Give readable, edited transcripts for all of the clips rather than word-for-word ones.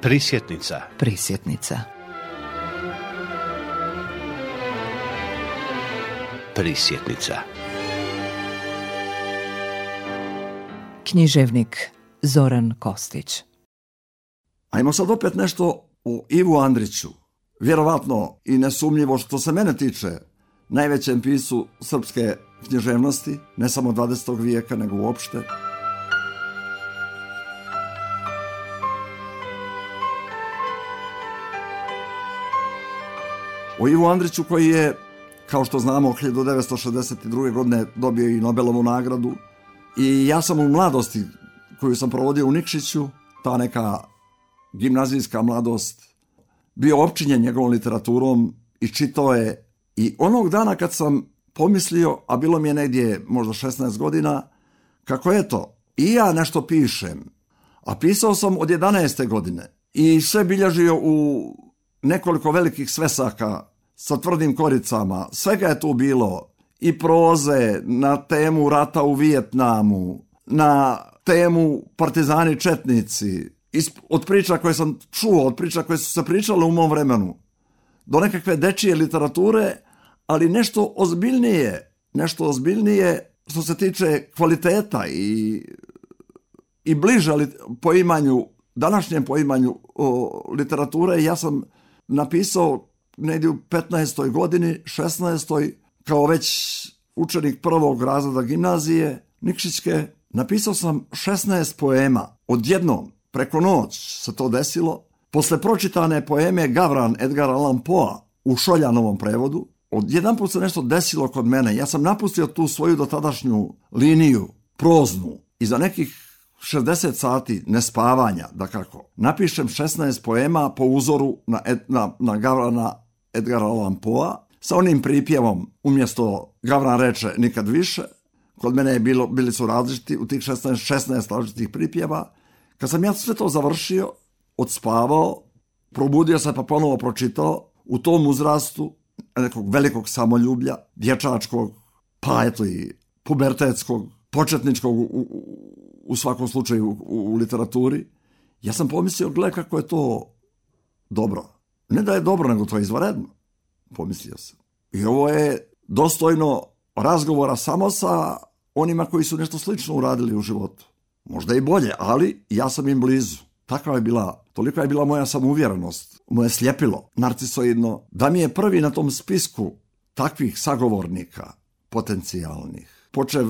Prisjetnica. Prisjetnica. Prisjetnica. Književnik Zoran Kostić. Ajmo sad opet nešto o Ivu Andriću. Vjerovatno i nesumnjivo što se mene tiče, najvećem piscu srpske književnosti, ne samo 20. vijeka, nego uopšte. O Ivu Andriću koji je, kao što znamo, 1962. godine dobio i Nobelovu nagradu. I ja sam u mladosti koju sam provodio u Nikšiću, ta neka gimnazijska mladost, bio opčinjen njegovom literaturom i čitao je. I onog dana kad sam pomislio, a bilo mi je negdje možda 16 godina, kako eto, i ja nešto pišem. A pisao sam od 11. godine i sve bilježio u nekoliko velikih svesaka sa tvrdim koricama. Svega je tu bilo. I proze na temu rata u Vijetnamu, na temu partizani četnici, od priča koje sam čuo, od priča koje su se pričale u mom vremenu, do nekakve dečije literature, ali nešto ozbiljnije što se tiče kvaliteta i bliže poimanju, današnjem poimanju literature. Ja sam napisao negdje u 15. godini, 16. kao već učenik prvog razreda gimnazije Nikšićke, napisao sam 16 poema. Odjednom, preko noć se to desilo. Posle pročitane poeme Gavran Edgara Allan Poea u Šoljanovom prevodu, odjedanput se nešto desilo kod mene. Ja sam napustio tu svoju dotadašnju liniju, proznu, i za nekih 60 sati nespavanja, dakako, napišem 16 poema po uzoru na Gavrana Edgara Allan Poea, sa onim pripjevom, umjesto Gavran reče nikad više. Kod mene bili su različiti, u tih 16 različitih pripjeva. Kad sam ja sve to završio, odspavao, probudio se pa ponovo pročitao, u tom uzrastu nekog velikog samoljublja, dječačkog, pa eto i pubertetskog, početničkog u svakom slučaju u literaturi, ja sam pomislio, gle kako je to dobro. Ne da je dobro, nego to je izvanredno. Pomislio sam. I ovo je dostojno razgovora samo sa onima koji su nešto slično uradili u životu. Možda i bolje, ali ja sam im blizu. Tolika je bila moja samouvjerenost, moje sljepilo, narcisoidno, da mi je prvi na tom spisku takvih sagovornika potencijalnih, počev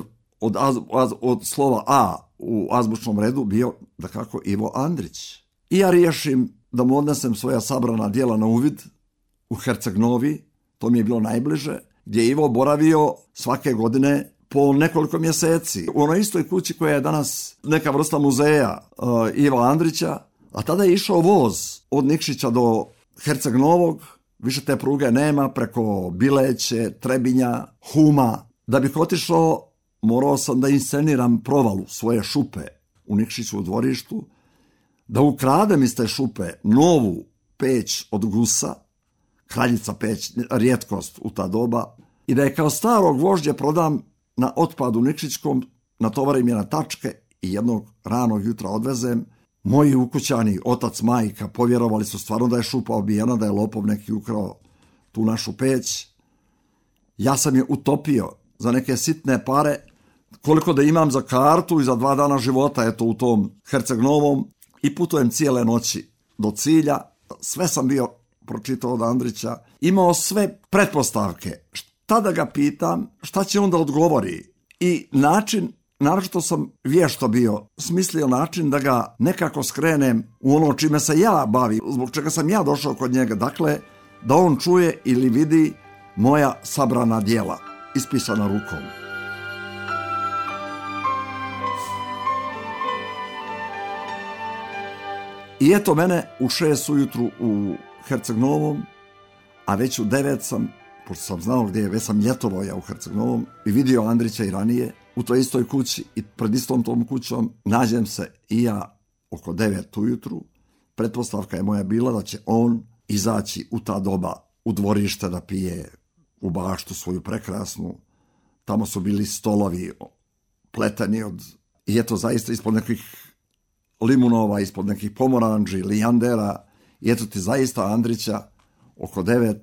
od slova A u azbučnom redu, bio dakako Ivo Andrić. I ja riješim da mu odnesem svoja sabrana djela na uvid u Herceg Novi, to mi je bilo najbliže, gdje je Ivo boravio svake godine po nekoliko mjeseci. U onoj istoj kući koja je danas neka vrsta muzeja Iva Andrića, a tada je išao voz od Nikšića do Herceg Novog, više te pruge nema, preko Bileće, Trebinja, Huma. Da bih otišao, morao sam da insceniram provalu svoje šupe u Nikšiću u dvorištu, da ukradem iz te šupe novu peć od Gusa, kraljica peć, rijetkost u ta doba, i da je kao starog vožđe prodam na otpadu Nikšićkom, natovarim je na tačke i jednog ranog jutra odvezem. Moji ukućani, otac, majka, povjerovali su stvarno da je šupa obijena, da je lopov neki ukrao tu našu peć. Ja sam je utopio za neke sitne pare, koliko da imam za kartu i za 2 dana života, eto, u tom Herceg Novom, i putujem cijele noći do cilja. Sve sam bio pročitao od Andrića, imao sve pretpostavke. Šta da ga pitam, šta će onda odgovori? I način, naročito sam vješto bio, smislio način da ga nekako skrenem u ono čime se ja bavim, zbog čega sam ja došao kod njega. Dakle, da on čuje ili vidi moja sabrana djela, ispisana rukom. I eto mene u 6 ujutru u Herceg Novom, a već u 9 sam, pošto sam znao gdje je, već sam ljetovao ja u Herceg Novom i vidio Andrića i ranije u toj istoj kući, i pred istom tom kućom nađem se i ja oko 9 ujutru. Pretpostavka je moja bila da će on izaći u ta doba u dvorište da pije u baštu svoju prekrasnu. Tamo su bili stolovi pleteni i eto zaista ispod nekih limunova, ispod nekih pomoranđi, lijandera, i eto ti zaista Andrića oko 9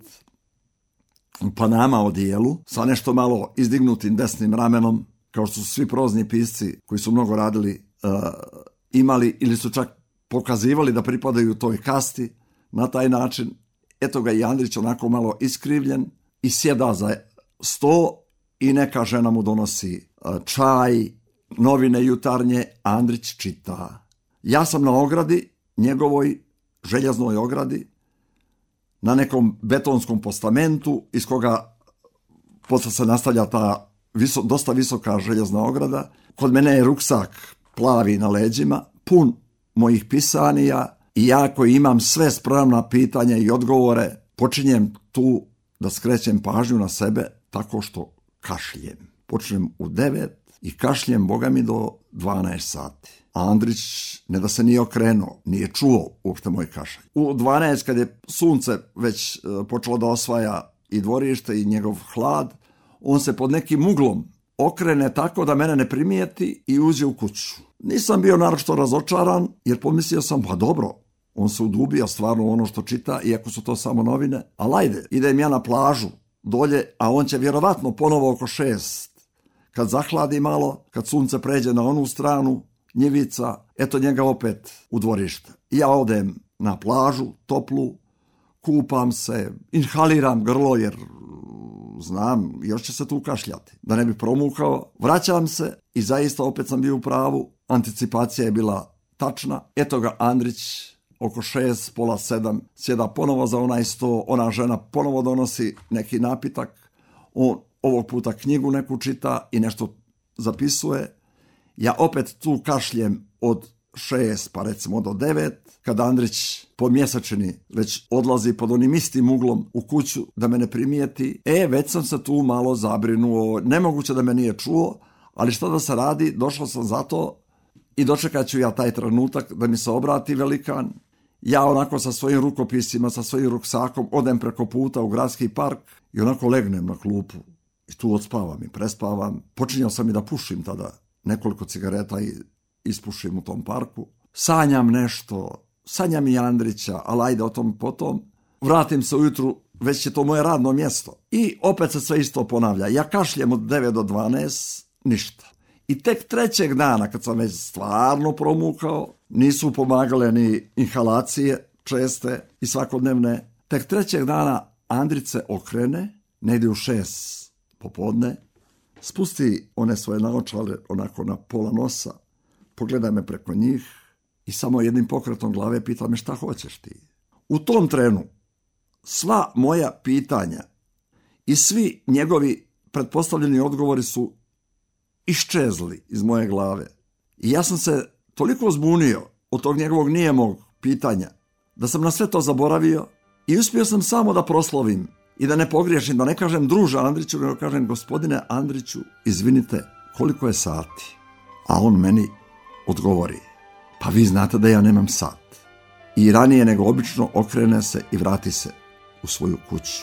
u Panama odijelu, sa nešto malo izdignutim desnim ramenom, kao što su svi prozni pisci koji su mnogo radili imali ili su čak pokazivali da pripadaju toj kasti na taj način. Eto ga i Andrić onako malo iskrivljen i sjeda za sto i neka žena mu donosi čaj, novine jutarnje, Andrić čita. Ja sam na ogradi, njegovoj željeznoj ogradi, na nekom betonskom postamentu iz koga posle se nastavlja ta dosta visoka željezna ograda. Kod mene je ruksak plavi na leđima, pun mojih pisanija i ja koji imam sve spremna pitanja i odgovore, počinjem tu da skrećem pažnju na sebe tako što kašljem. Počnem u 9 i kašljem, boga mi, do 12 sati. A Andrić ne da se nije okrenuo, nije čuo uopšte moj kašalj. U 12 kad je sunce već počelo da osvaja i dvorište i njegov hlad, on se pod nekim uglom okrene tako da mene ne primijeti i uđe u kuću. Nisam bio naročito razočaran jer pomislio sam, pa dobro, on se udubio stvarno ono što čita, iako su to samo novine, ali ajde, idem ja na plažu dolje, a on će vjerovatno ponovo oko 6, kad zahladi malo, kad sunce pređe na onu stranu njivica, eto njega opet u dvorište. Ja odem na plažu, toplu, kupam se, inhaliram grlo jer znam, još će se tu kašljati, da ne bi promukao. Vraćam se i zaista opet sam bio u pravu, anticipacija je bila tačna. Eto ga Andrić oko 6, pola 7, sjeda ponovo za onaj sto, ona žena ponovo donosi neki napitak, on ovog puta knjigu neku čita i nešto zapisuje. Ja opet tu kašljem od 6 pa recimo do 9, kada Andrić po mjesečini već odlazi pod onim istim uglom u kuću da me ne primijeti. Već sam se tu malo zabrinuo, nemoguće da me nije čuo, ali šta da se radi, došao sam zato i dočekat ću ja taj trenutak da mi se obrati velikan. Ja onako sa svojim rukopisima, sa svojim ruksakom odem preko puta u gradski park i onako legnem na klupu i tu odspavam i prespavam. Počinjao sam i da pušim tada nekoliko cigareta i ispušim u tom parku. Sanjam nešto, sanjam i Andrića, ali ajde o tom potom. Vratim se ujutru, već je to moje radno mjesto. I opet se sve isto ponavlja. Ja kašljem od 9 do 12, ništa. I tek trećeg dana, kad sam već stvarno promukao, nisu pomagale ni inhalacije česte i svakodnevne, tek trećeg dana Andrić se okrene, negdje u 6 popodne, spusti one svoje naočale onako na pola nosa, pogleda me preko njih i samo jednim pokretom glave pita me šta hoćeš ti. U tom trenu sva moja pitanja i svi njegovi pretpostavljeni odgovori su iščezli iz moje glave. I ja sam se toliko zbunio od tog njegovog nijemog pitanja da sam na sve to zaboravio i uspio sam samo da proslovim i da ne pogriješim, da ne kažem druže Andriću, nego kažem gospodine Andriću, izvinite, koliko je sati? A on meni odgovori, pa vi znate da ja nemam sat. I ranije nego obično okrene se i vrati se u svoju kuću.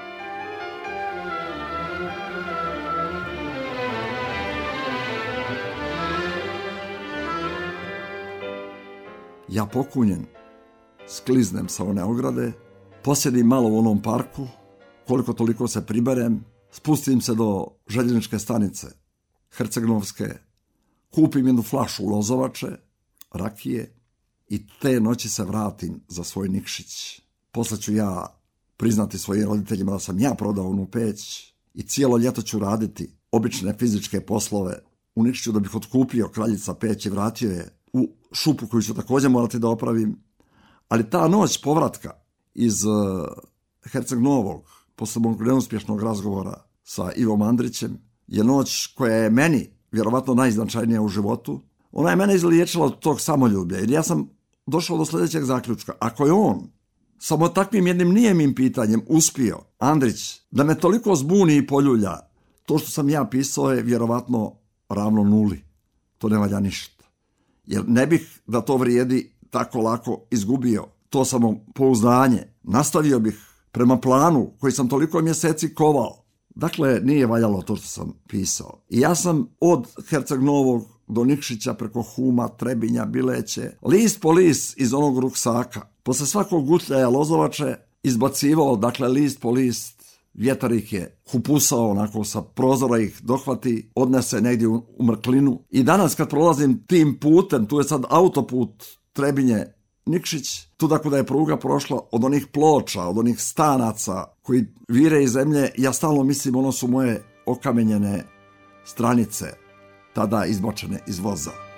Ja pokunjen, skliznem sa one ograde, posjedim malo u onom parku, koliko toliko se priberem, spustim se do željezničke stanice Herceg-Novske, kupim jednu flašu lozovače, rakije i te noći se vratim za svoj Nikšić. Posle ću ja priznati svojim roditeljima da sam ja prodao onu peć i cijelo ljeto ću raditi obične fizičke poslove u Nikšiću da bih otkupio kraljica peć i vratio je u šupu koju ću također morati da opravim. Ali ta noć povratka iz Herceg-Novog, posle mog neuspješnog razgovora sa Ivom Andrićem, je noć koja je meni vjerovatno najznačajnija u životu. Ona je mene izliječila od tog samoljublja, jer ja sam došao do sljedećeg zaključka. Ako je on samo takvim jednim nijemim pitanjem uspio, Andrić, da me toliko zbuni i poljulja, to što sam ja pisao je vjerovatno ravno nuli. To ne valja ništa. Jer ne bih da to vrijedi tako lako izgubio to samopouzdanje. Nastavio bih prema planu koji sam toliko mjeseci kovao. Dakle, nije valjalo to što sam pisao. I ja sam od Herceg-Novog do Nikšića preko Huma, Trebinja, Bileće, list po list iz onog ruksaka. Posle svakog gutljaja Lozovače izbacivao, dakle, list po list, vjetar ih je hupusao, onako sa prozora ih dohvati, odnese negdje u mrklinu. I danas kad prolazim tim putem, tu je sad autoput Trebinje, Nikšić, tu tako da je pruga prošla od onih ploča, od onih stanaca koji vire iz zemlje, ja stalno mislim ono su moje okamenjene stranice, tada izbačene iz voza.